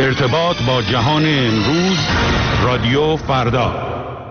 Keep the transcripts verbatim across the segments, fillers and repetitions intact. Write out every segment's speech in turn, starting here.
ارتباط با جهان امروز، رادیو فردا.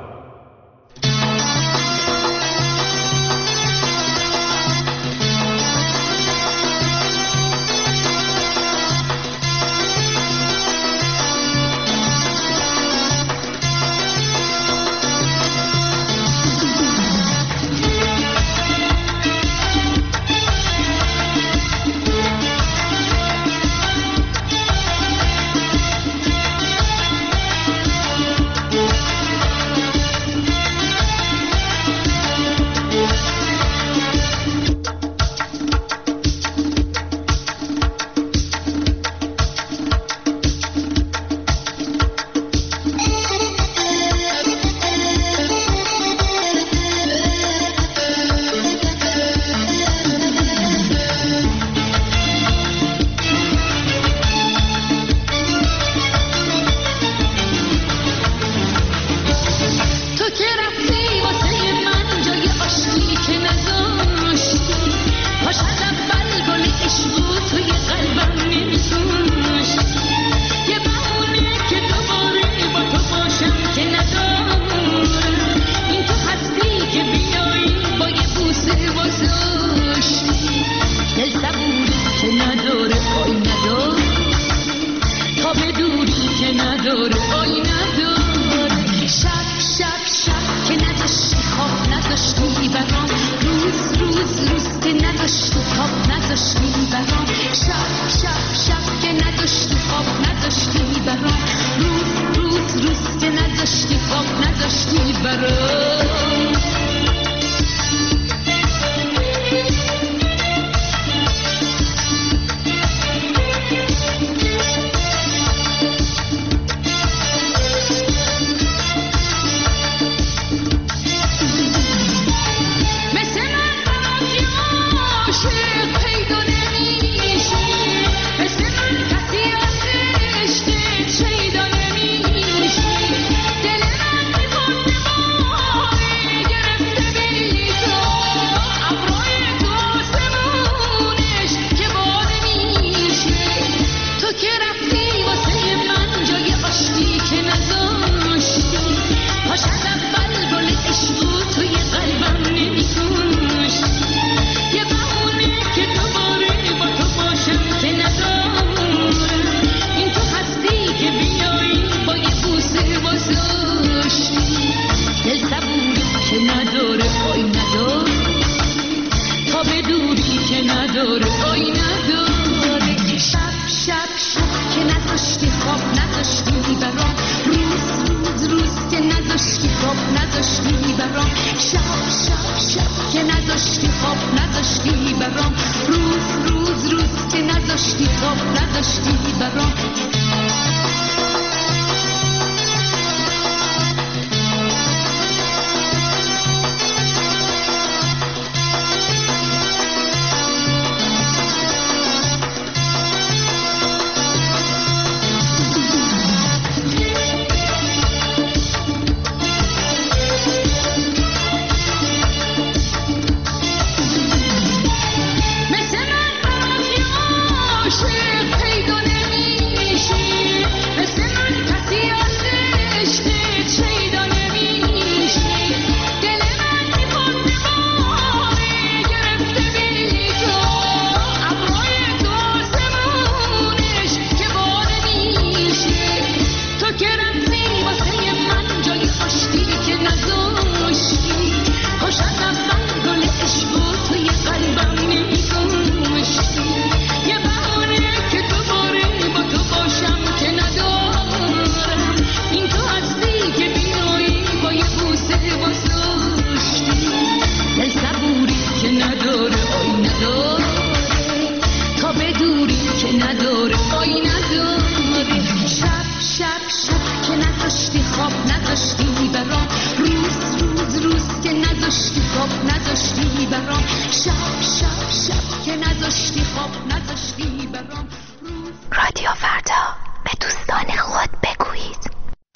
رادیو فردا، به دوستان خود بگویید.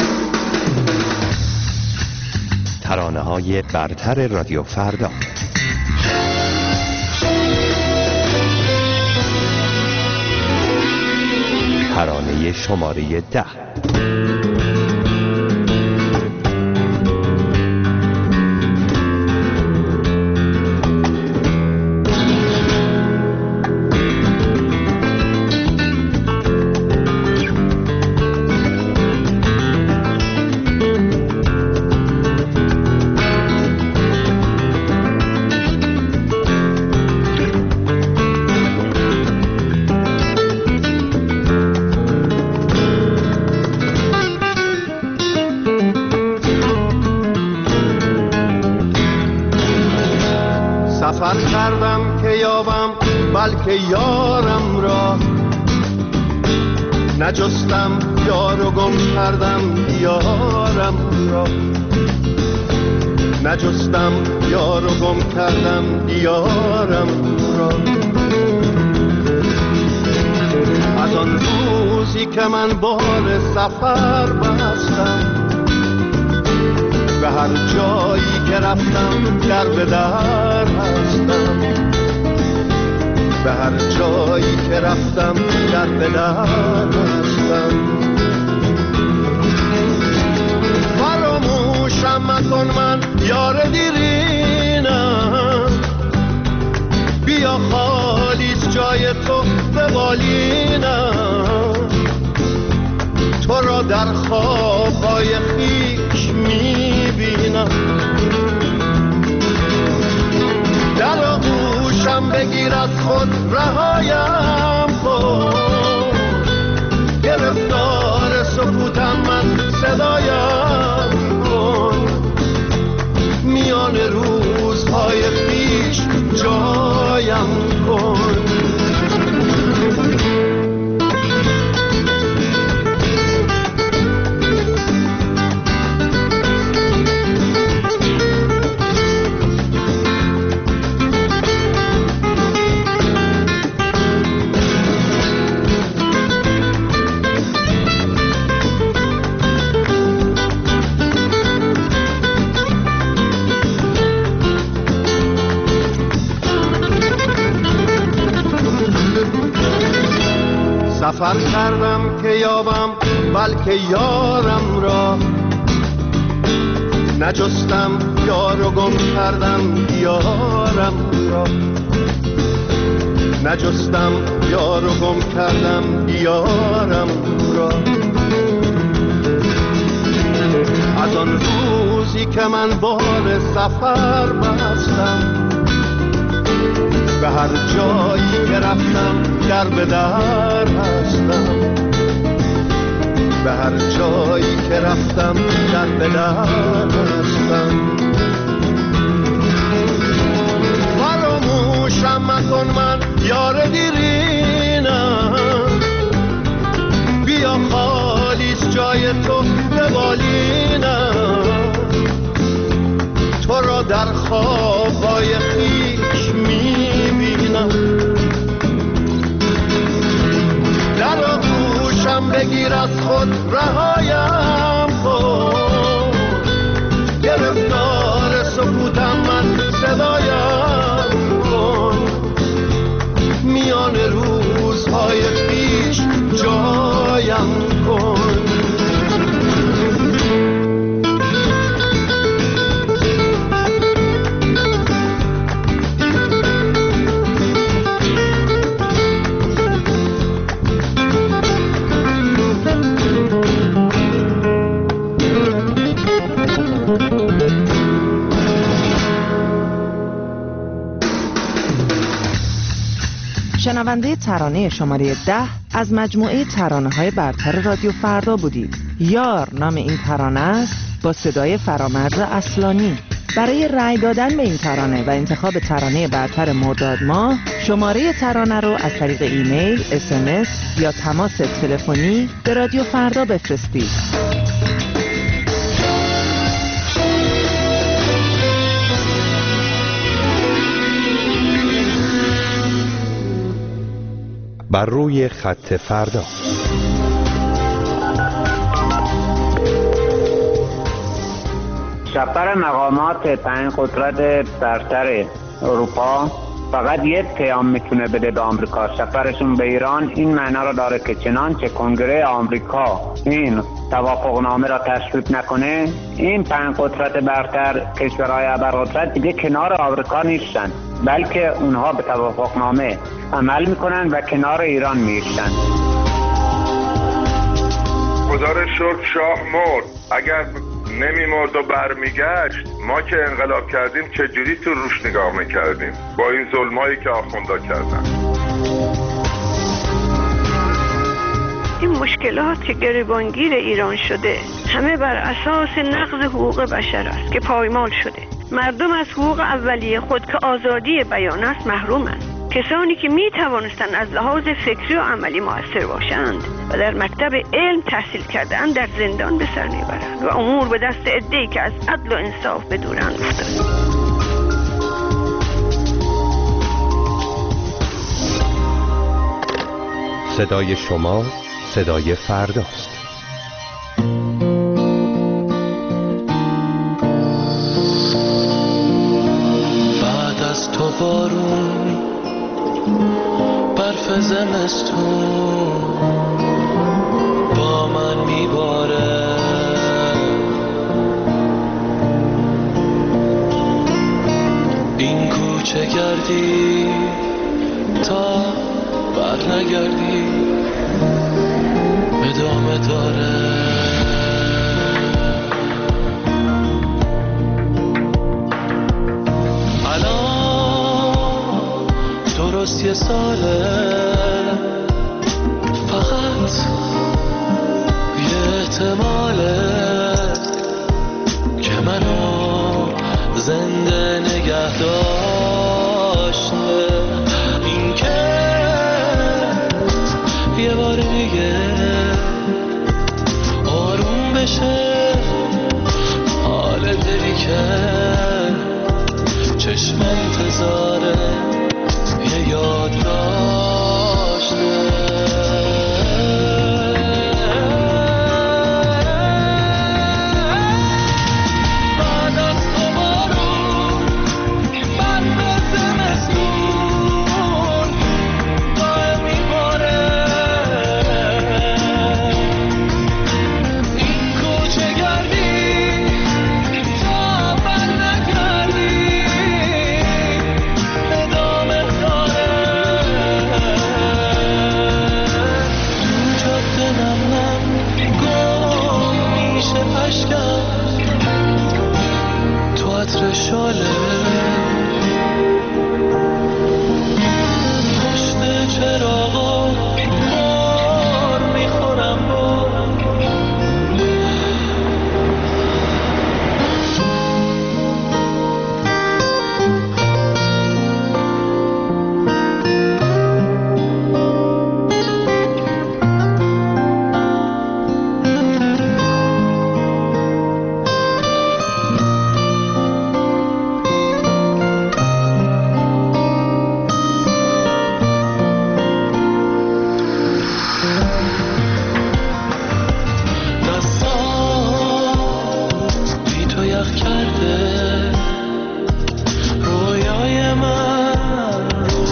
ترانه‌های برتر رادیو فردا. ترانه شماره ده. سفر کردم که یابم بلکه یارم را، نجستم یار و گم کردم یارم را، نجستم یار و گم کردم یارم را. از آن روزی که من بار سفر بستم، به هر جایی که رفتم در به در هستم، به هر جایی که رفتم در به در هستم. فراموشم مکن من یار دیرینم، بیا خالیست جای تو به بالینم، تو را در خوابهای خویش میبینم. در آغوشم بگیر از خود رهایم کن، گرفتار سکوتم من صدایم کن، میان روزهای خویش جایم کن. سفر کردم که یابم بلکه یارم را، نجستم یار و گم کردم یارم را، نجستم یار و گم کردم یارم را. از آن روزی که من بار سفر بستم، به هر جایی که رفتم در به در هستم، به هر جایی که رفتم در به در هستم. فراموشم مکن من یار دیرینم، بیا خالیست جای تو به بالینم، تو را در خوابهای خویش میبینم. در آغوشم بگیر از خود رهایم کن، گرفتار سکوتم من صدایم کن، میان روزهای خویش جایم کن. شنونده ترانه شماره ده از مجموعه ترانه‌های برتر رادیو فردا بودید. یار نام این ترانه است با صدای فرامرز اصلانی. برای رأی دادن به این ترانه و انتخاب ترانه برتر مرداد ماه، شماره ترانه رو از طریق ایمیل، اس ام اس یا تماس تلفنی به رادیو فردا بفرستید. بر روی خط فردا. سفر مقامات پنج قدرت برتر اروپا فقط یک پیام میتونه بده به آمریکا. سفرشون به ایران این معنا رو داره که چنانچه کنگره آمریکا این توافقنامه را تصویب نکنه، این پنج قدرت برتر، کشورهای ابرقدرت دیگه کنار آمریکا نیستن، بلکه اونها به توافقنامه عمل میکنن و کنار ایران میشن. خدا رو شکر شاه مرد. اگر نمی مرد و برمیگشت، ما که انقلاب کردیم چجوری تو روش نگاه میکردیم با این ظلمایی که آخوندا کردن؟ این مشکلات که گریبانگیر ایران شده همه بر اساس نقض حقوق بشر است که پایمال شده. مردم از حقوق اولیه خود که آزادی بیان است محرومند. کسانی که می توانستند از لحاظ فکری و عملی مؤثر باشند و در مکتب علم تحصیل کردند در زندان به سر میبرند و امور به دست عده‌ای که از عدل و انصاف بدورند افتاد. صدای شما صدای فرداست. بعد از تو بارون برف زمستون با من میباره، این کوچه گردی تا بر نگردی ادامه داره. الان درست یه ساله، فقط یه احتماله که منو زنده نگه داشته، این که یه بار دیگه آروم بشه حال دلی که چشم انتظاره یه یاد داشته.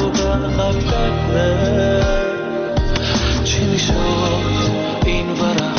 چی میشد این ورق